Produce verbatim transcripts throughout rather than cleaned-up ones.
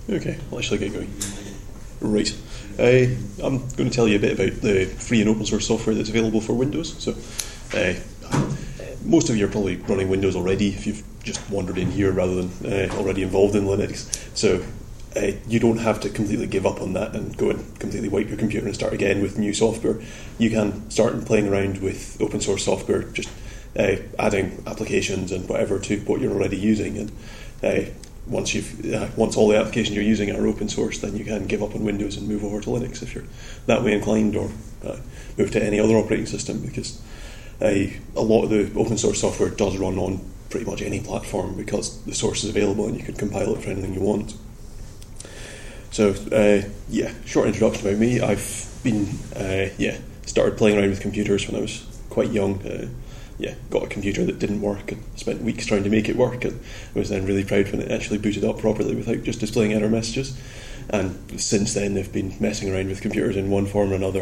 Okay, I'll actually get going. Right. Uh, I'm going to tell you a bit about the free and open source software that's available for Windows. So, uh, most of you are probably running Windows already if you've just wandered in here rather than uh, already involved in Linux. So, uh, you don't have to completely give up on that and go and completely wipe your computer and start again with new software. You can start playing around with open source software, just uh, adding applications and whatever to what you're already using. And uh, Once you've uh, once all the applications you're using are open source, then you can give up on Windows and move over to Linux if you're that way inclined, or uh, move to any other operating system, because uh, a lot of the open source software does run on pretty much any platform because the source is available and you can compile it for anything you want. So uh, yeah, short introduction about me. I've been uh, yeah started playing around with computers when I was quite young. Uh, Yeah, got a computer that didn't work and spent weeks trying to make it work, and was then really proud when it actually booted up properly without just displaying error messages. And since then I've been messing around with computers in one form or another.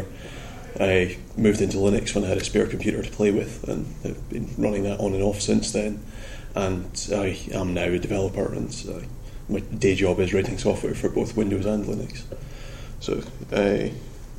I moved into Linux when I had a spare computer to play with, and I've been running that on and off since then. And I am now a developer, and uh, my day job is writing software for both Windows and Linux. So, uh,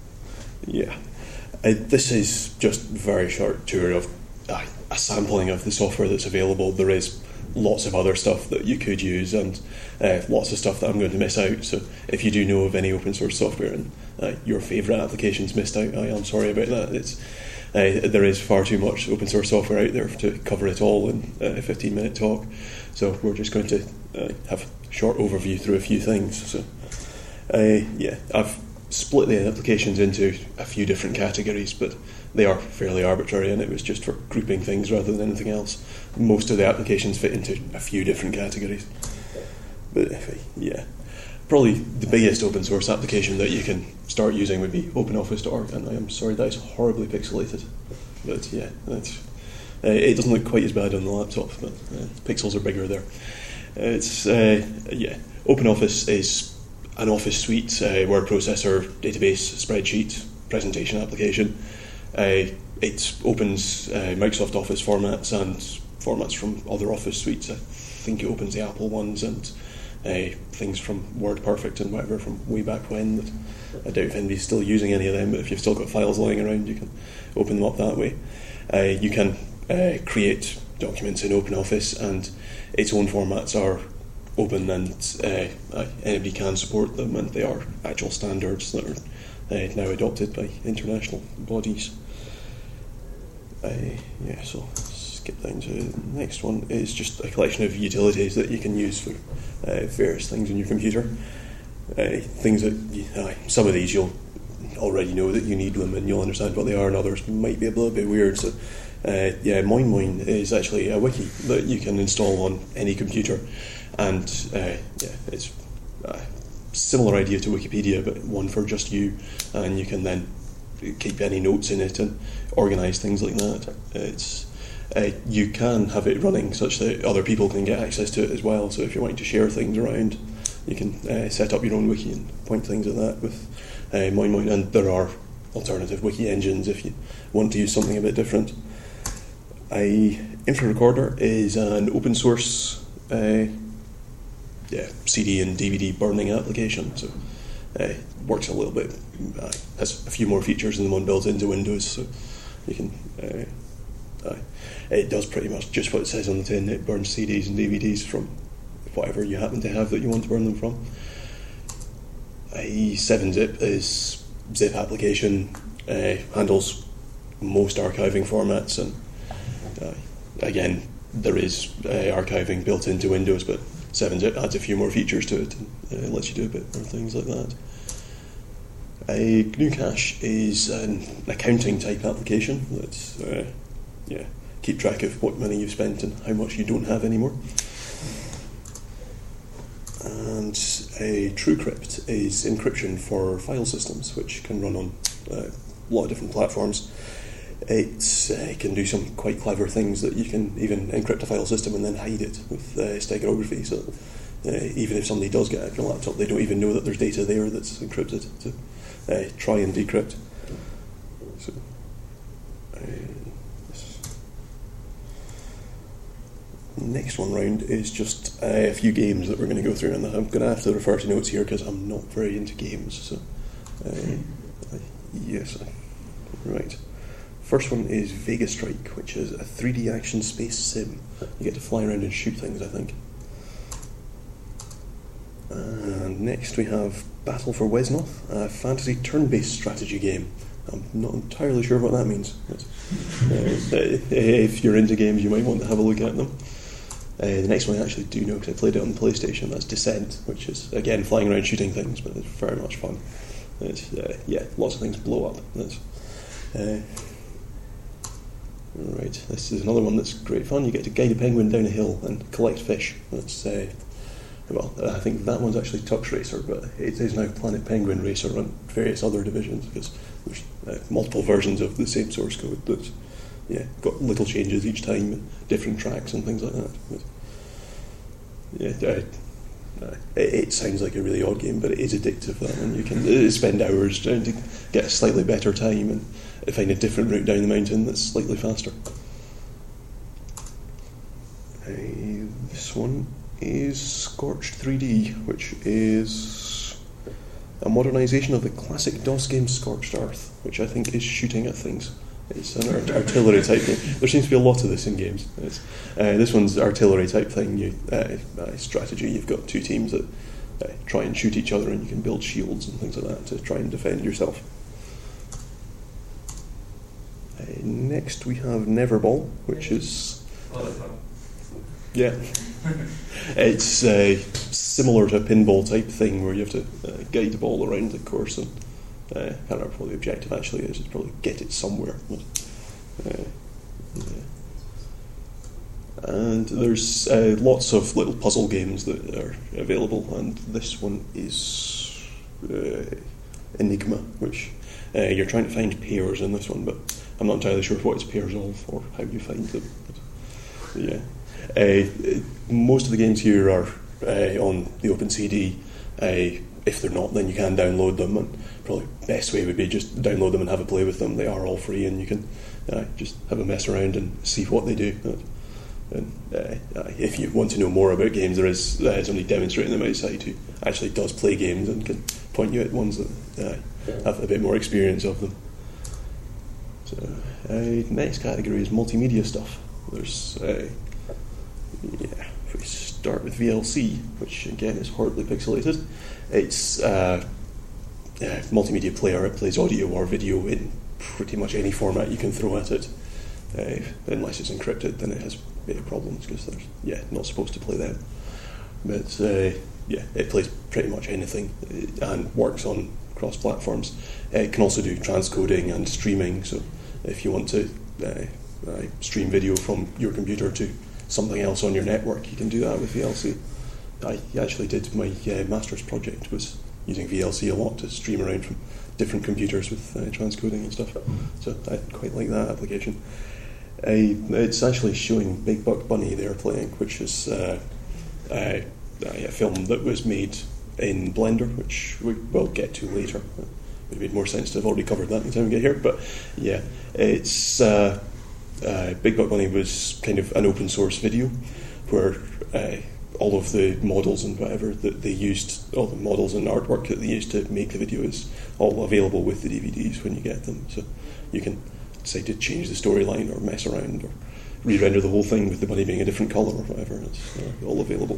yeah, I, this is just a very short tour of Uh, a sampling of the software that's available. There is lots of other stuff that you could use, and uh, lots of stuff that I'm going to miss out. So if you do know of any open source software and uh, your favourite applications missed out, I am sorry about that. It's uh, there is far too much open source software out there to cover it all in a fifteen minute talk. So we're just going to uh, have a short overview through a few things. So uh, yeah, I've split the applications into a few different categories, but they are fairly arbitrary, and it was just for grouping things rather than anything else. Most of the applications fit into a few different categories. But yeah, probably the biggest open source application that you can start using would be OpenOffice dot org, and I am sorry that is horribly pixelated. But yeah, that's, uh, it doesn't look quite as bad on the laptop, but uh, pixels are bigger there. It's uh, yeah, OpenOffice is an Office suite, uh, word processor, database, spreadsheet, presentation application. Uh, it opens uh, Microsoft Office formats and formats from other Office suites. I think it opens the Apple ones and uh, things from WordPerfect and whatever from way back when. But I doubt if anybody's still using any of them, but if you've still got files lying around, you can open them up that way. Uh, you can uh, create documents in OpenOffice, and its own formats are open, and uh, anybody can support them, and they are actual standards that are uh, now adopted by international bodies. Uh, yeah, so skip down to the next one. Is just a collection of utilities that you can use for uh, various things on your computer. Uh, things that you, uh, some of these you'll already know that you need them, and you'll understand what they are, and others might be a little bit weird. So, uh, yeah, MoinMoin is actually a wiki that you can install on any computer. And uh, yeah, it's a similar idea to Wikipedia, but one for just you, and you can then keep any notes in it and organise things like that. It's uh, you can have it running such that other people can get access to it as well. So if you're wanting to share things around, you can uh, set up your own wiki and point things at that with uh, MoinMoin. And there are alternative wiki engines if you want to use something a bit different. A InfraRecorder is an open source Uh, yeah, C D and D V D burning application, so uh, works a little bit, uh, has a few more features than the one built into Windows, so you can, uh, uh, it does pretty much just what it says on the tin. It burns C Ds and D V Ds from whatever you happen to have that you want to burn them from. A seven zip is zip application, uh, handles most archiving formats, and uh, again, there is uh, archiving built into Windows, but seven zip adds a few more features to it and uh, lets you do a bit more things like that. A G N U Cache is an accounting type application that's uh, yeah, keep track of what money you've spent and how much you don't have anymore. And a TrueCrypt is encryption for file systems, which can run on uh, a lot of different platforms. It uh, can do some quite clever things that you can even encrypt a file system and then hide it with uh, steganography. So uh, even if somebody does get your laptop, they don't even know that there's data there that's encrypted to uh, try and decrypt. So, uh, next one round is just uh, a few games that we're going to go through, and I'm going to have to refer to notes here because I'm not very into games. So, uh, yes, right. First one is Vega Strike, which is a three D action space sim. You get to fly around and shoot things, I think. And next we have Battle for Wesnoth, a fantasy turn-based strategy game. I'm not entirely sure what that means. But, uh, if you're into games, you might want to have a look at them. Uh, the next one I actually do know because I played it on the PlayStation. That's Descent, which is, again, flying around shooting things, but it's very much fun. It's, uh, yeah, lots of things blow up. That's, uh, right, this is another one that's great fun. You get to guide a penguin down a hill and collect fish. That's, uh, well, I think that one's actually Tux Racer, but it is now Planet Penguin Racer on various other divisions because there's uh, multiple versions of the same source code that's, yeah, got little changes each time, different tracks and things like that. But, yeah, uh, uh, it, it sounds like a really odd game, but it is addictive. That one, you can uh, spend hours trying to get a slightly better time and find a different route down the mountain that's slightly faster. Uh, this one is Scorched three D, which is a modernisation of the classic DOS game Scorched Earth, which I think is shooting at things. It's an art- artillery type thing. There seems to be a lot of this in games. It's, uh, this one's artillery type thing. You, uh, uh, strategy. You've got two teams that uh, try and shoot each other, and you can build shields and things like that to try and defend yourself. Uh, next we have Neverball, which is yeah, it's uh, similar to a pinball type thing where you have to uh, guide the ball around the course and. Uh, I can't remember what the objective actually is. It's probably get it somewhere. But, uh, yeah. And there's uh, lots of little puzzle games that are available, and this one is uh, Enigma, which uh, you're trying to find pairs in this one, but I'm not entirely sure what it's pairs of or how you find them. But, yeah, uh, most of the games here are uh, on the OpenCD. Uh, if they're not, then you can download them, and probably the best way would be just download them and have a play with them. They are all free, and you can uh, just have a mess around and see what they do. And uh, if you want to know more about games, there is uh, somebody demonstrating them outside who actually does play games and can point you at ones that uh, have a bit more experience of them. So, uh, next category is multimedia stuff. There's, uh, yeah, if we start with V L C, which again is horribly pixelated. It's uh, a multimedia player. It plays audio or video in pretty much any format you can throw at it. Uh, unless it's encrypted, then it has bigger problems because there's yeah not supposed to play them. But uh, yeah, it plays pretty much anything and works on cross platforms. It can also do transcoding and streaming. So if you want to uh, uh, stream video from your computer to something else on your network, you can do that with V L C. I actually did my uh, master's project was using V L C a lot to stream around from different computers with uh, transcoding and stuff. So I quite like that application. I, it's actually showing Big Buck Bunny they're playing, which is uh, uh, a film that was made in Blender, which we will get to later. It would have made more sense to have already covered that by the time we get here. But yeah, it's uh, uh, Big Buck Bunny was kind of an open source video where uh, all of the models and whatever that they used, all the models and artwork that they used to make the video is all available with the D V Ds when you get them. So you can decide to change the storyline or mess around or re-render the whole thing with the bunny being a different colour or whatever. It's uh, all available.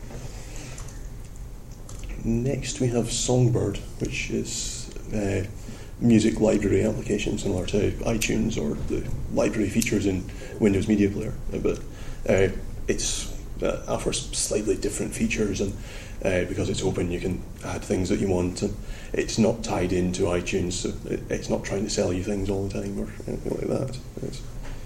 Next we have Songbird, which is a music library application similar to iTunes or the library features in Windows Media Player. But uh, it's Uh, offers slightly different features, and uh, because it's open you can add things that you want, and it's not tied into iTunes, so it, it's not trying to sell you things all the time or anything like that. It's,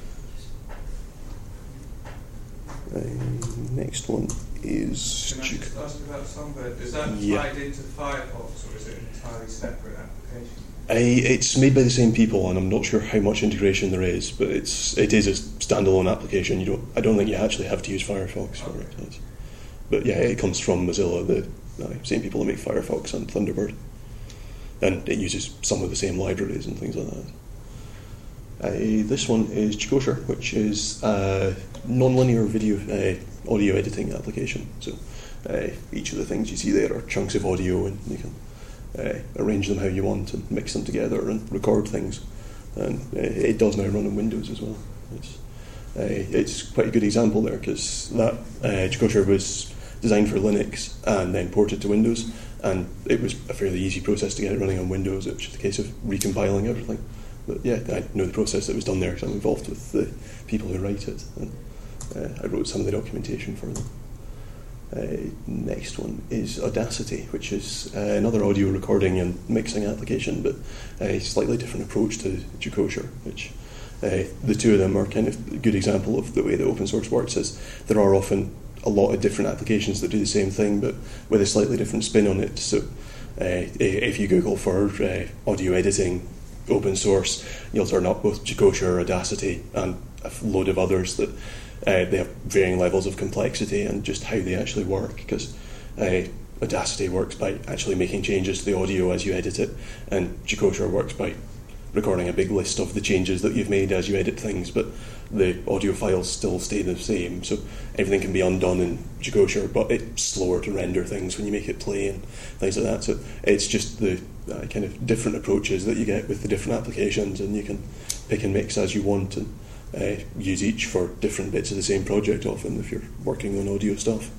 uh, next one is Can I just ask about Songbird? Is that yeah. tied into Firefox or is it an entirely separate application? Uh, it's made by the same people, and I'm not sure how much integration there is, but it's it is a standalone application. You don't, I don't think you actually have to use Firefox for okay. it. It's, but yeah, it comes from Mozilla, the uh, same people that make Firefox and Thunderbird, and it uses some of the same libraries and things like that. Uh, this one is Chicosher, which is uh, non-linear video uh, audio editing application. So uh, each of the things you see there are chunks of audio, and you can uh, arrange them how you want and mix them together and record things. And uh, it does now run on Windows as well. It's, uh, it's quite a good example there, because that uh, Gcosher was designed for Linux and then ported to Windows, and it was a fairly easy process to get it running on Windows. It was just a case of recompiling everything. But yeah, I know the process that was done there, because I'm involved with the people who write it, and uh, I wrote some of the documentation for them. Uh, next one is Audacity, which is uh, another audio recording and mixing application, but a slightly different approach to Gcosher, which uh, the two of them are kind of a good example of the way that open source works. Is there are often a lot of different applications that do the same thing, but with a slightly different spin on it. So uh, if you Google for uh, audio editing open source, you'll turn up with Gcosher, Audacity, and a load of others that uh, they have varying levels of complexity and just how they actually work, because uh, Audacity works by actually making changes to the audio as you edit it, and Gcosher works by recording a big list of the changes that you've made as you edit things, but the audio files still stay the same, so everything can be undone in Gcosher, but it's slower to render things when you make it play and things like that. So it's just the uh, kind of different approaches that you get with the different applications, and you can pick and mix as you want, and uh, use each for different bits of the same project often if you're working on audio stuff.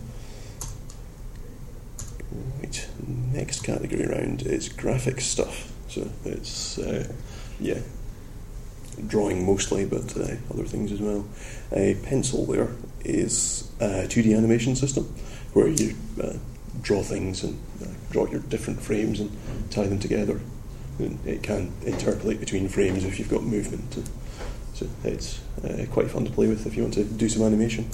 Right, next category round is graphics stuff. So it's uh, yeah, drawing mostly, but uh, other things as well. A Pencil there is a two D animation system where you uh, draw things and uh, draw your different frames and tie them together. And it can interpolate between frames if you've got movement. So it's uh, quite fun to play with if you want to do some animation.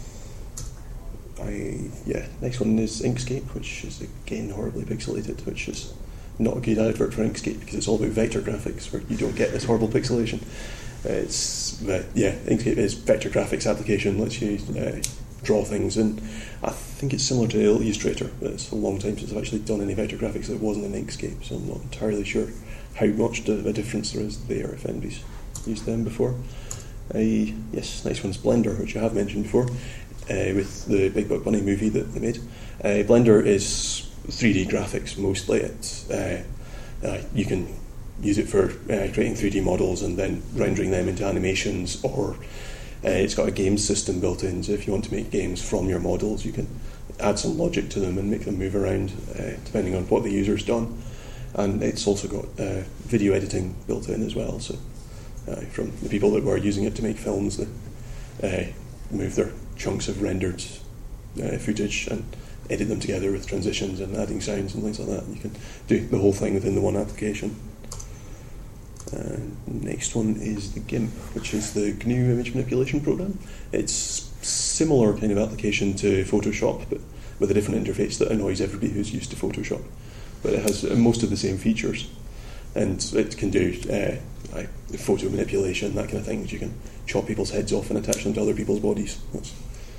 I yeah, next one is Inkscape, which is again horribly pixelated, which is not a good advert for Inkscape because it's all about vector graphics where you don't get this horrible pixelation. Uh, it's uh, yeah, Inkscape is vector graphics application, lets you uh, draw things, and I think it's similar to Illustrator, but it's a long time since I've actually done any vector graphics that wasn't in Inkscape, so I'm not entirely sure how much of a difference there is there if anybody's used them before. Uh, yes, next one's Blender, which I have mentioned before, uh, with the Big Buck Bunny movie that they made. Uh, Blender is three D graphics mostly. It's, uh, uh, you can use it for uh, creating three D models and then rendering them into animations, or uh, it's got a games system built in, so if you want to make games from your models, you can add some logic to them and make them move around uh, depending on what the user's done. And it's also got uh, video editing built in as well, so uh, from the people that were using it to make films, they uh, move their chunks of rendered uh, footage and edit them together with transitions and adding sounds and things like that. You can do the whole thing within the one application. Uh, next one is the GIMP, which is the G N U image manipulation program. It's similar kind of application to Photoshop, but with a different interface that annoys everybody who's used to Photoshop. But it has most of the same features, and it can do uh, like photo manipulation, that kind of thing. You can chop people's heads off and attach them to other people's bodies. That's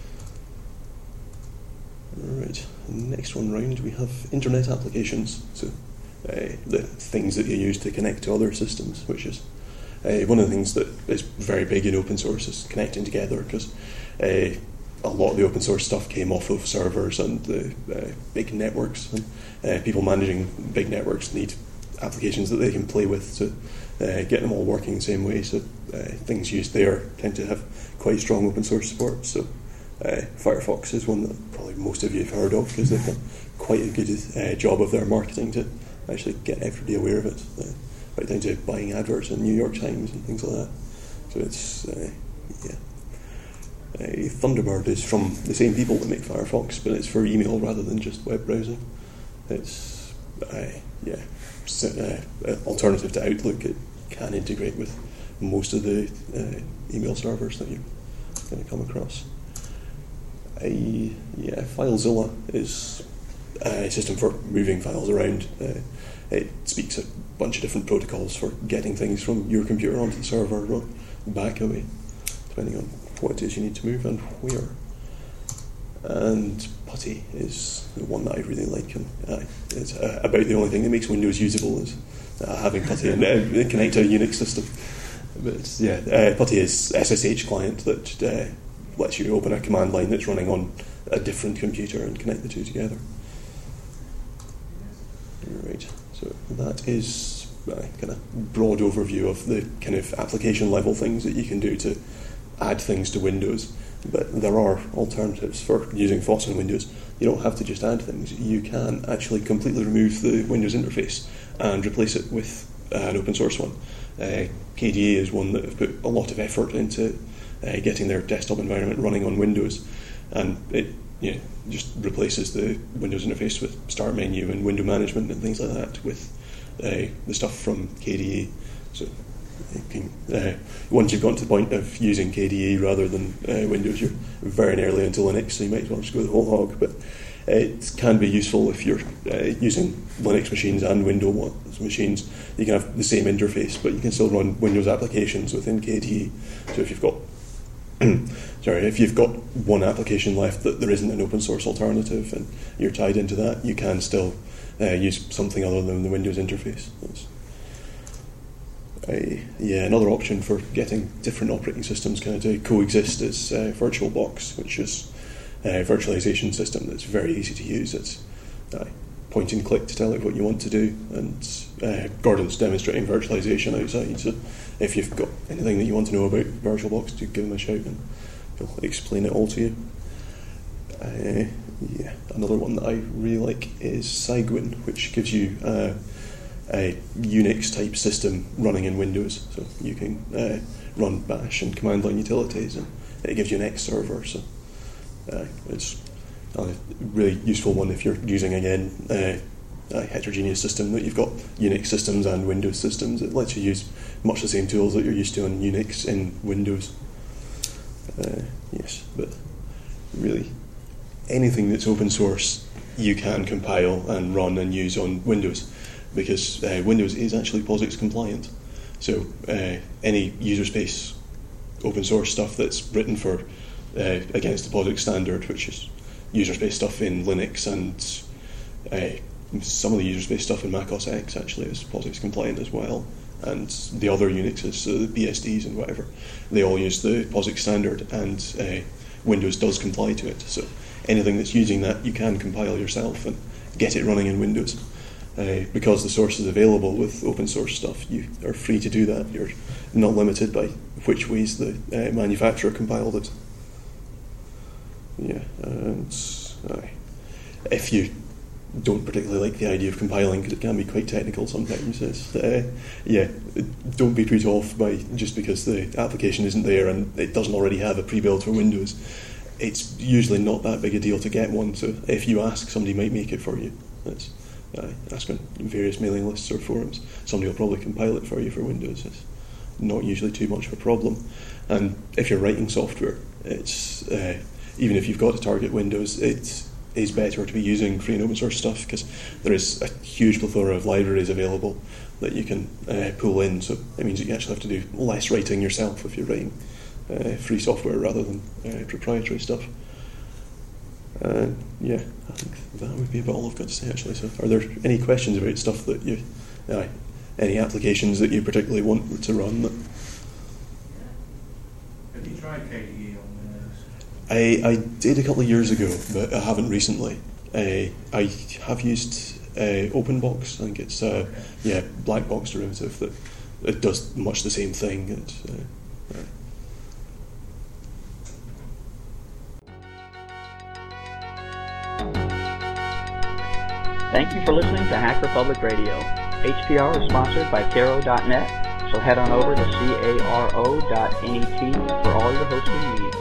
Right, next one round we have internet applications, so uh, the things that you use to connect to other systems, which is uh, one of the things that is very big in open source is connecting together, because uh, a lot of the open source stuff came off of servers and the uh, big networks, and uh, people managing big networks need applications that they can play with to uh, get them all working the same way, so uh, things used there tend to have quite strong open source support. So Uh, Firefox is one that probably most of you have heard of, because they've done quite a good uh, job of their marketing to actually get everybody aware of it, uh, right down to buying adverts in New York Times and things like that. So it's, uh, yeah. Uh, Thunderbird is from the same people that make Firefox, but it's for email rather than just web browsing. It's, uh, yeah, uh, alternative to Outlook. It can integrate with most of the uh, email servers that you're going to come across. A, yeah, FileZilla is a system for moving files around. Uh, it speaks a bunch of different protocols for getting things from your computer onto the server or back away, depending on what it is you need to move and where. And Putty is the one that I really like, and uh, it's uh, about the only thing that makes Windows usable is uh, having Putty and uh, connect to a Unix system. But it's, yeah, uh, Putty is S S H client that Uh, lets you open a command line that's running on a different computer and connect the two together. Right, so that is a kind of broad overview of the kind of application level things that you can do to add things to Windows. But there are alternatives for using F O S in Windows. You don't have to just add things. You can actually completely remove the Windows interface and replace it with an open source one. Uh, K D E is one that have put a lot of effort into uh, getting their desktop environment running on Windows, and it you know, just replaces the Windows interface with Start menu and window management and things like that with uh, the stuff from K D E. So you can, uh, once you've gotten to the point of using K D E rather than uh, Windows, you're very nearly into Linux, so you might as well just go the whole hog. But it can be useful if you're uh, using Linux machines and Windows machines. You can have the same interface, but you can still run Windows applications within K D E. So if you've got sorry, if you've got one application left that there isn't an open source alternative and you're tied into that, you can still uh, use something other than the Windows interface. That's, uh, yeah, another option for getting different operating systems kind of to coexist is uh, VirtualBox, which is a virtualization system that's very easy to use. It's uh, point and click to tell it what you want to do, and uh, Gordon's demonstrating virtualization outside, so if you've got anything that you want to know about VirtualBox, do give him a shout and he'll explain it all to you. Uh, yeah, another one that I really like is Cygwin, which gives you uh, a Unix type system running in Windows, so you can uh, run bash and command line utilities, and it gives you an X server, so uh, it's a really useful one if you're using, again, uh, a heterogeneous system that you've got Unix systems and Windows systems. It lets you use much the same tools that you're used to on Unix in Windows. Uh, yes, but really anything that's open source you can compile and run and use on Windows, because uh, Windows is actually POSIX compliant. So uh, any user space open source stuff that's written for uh, against the POSIX standard, which is user space stuff in Linux, and uh, some of the user space stuff in Mac O S X actually is POSIX compliant as well, and the other Unixes, so the B S Ds and whatever, they all use the POSIX standard, and uh, Windows does comply to it. So anything that's using that, you can compile yourself and get it running in Windows. Uh, because the source is available with open source stuff, you are free to do that. You're not limited by which ways the uh, manufacturer compiled it. Yeah, and uh, if you don't particularly like the idea of compiling, because it can be quite technical sometimes, it's, uh, yeah, don't be put off by just because the application isn't there and it doesn't already have a pre-built for Windows. It's usually not that big a deal to get one, so if you ask, somebody might make it for you. That's, uh, ask on various mailing lists or forums. Somebody will probably compile it for you for Windows. It's not usually too much of a problem. And if you're writing software, it's uh, even if you've got to target Windows, it is better to be using free and open source stuff, because there is a huge plethora of libraries available that you can uh, pull in, so it means that you actually have to do less writing yourself if you're writing uh, free software rather than uh, proprietary stuff. Uh, yeah, I think that would be about all I've got to say actually. So are there any questions about stuff that you, uh, any applications that you particularly want to run? That Have you tried K D E on Windows? I, I did a couple of years ago, but I haven't recently. Uh, I have used uh, OpenBox. I think it's uh, okay. yeah, black box derivative that it does much the same thing. It's, uh, uh, Thank you for listening to Hack Republic Radio. H P R is sponsored by Caro dot net, so head on over to caro dot net for all your hosting needs.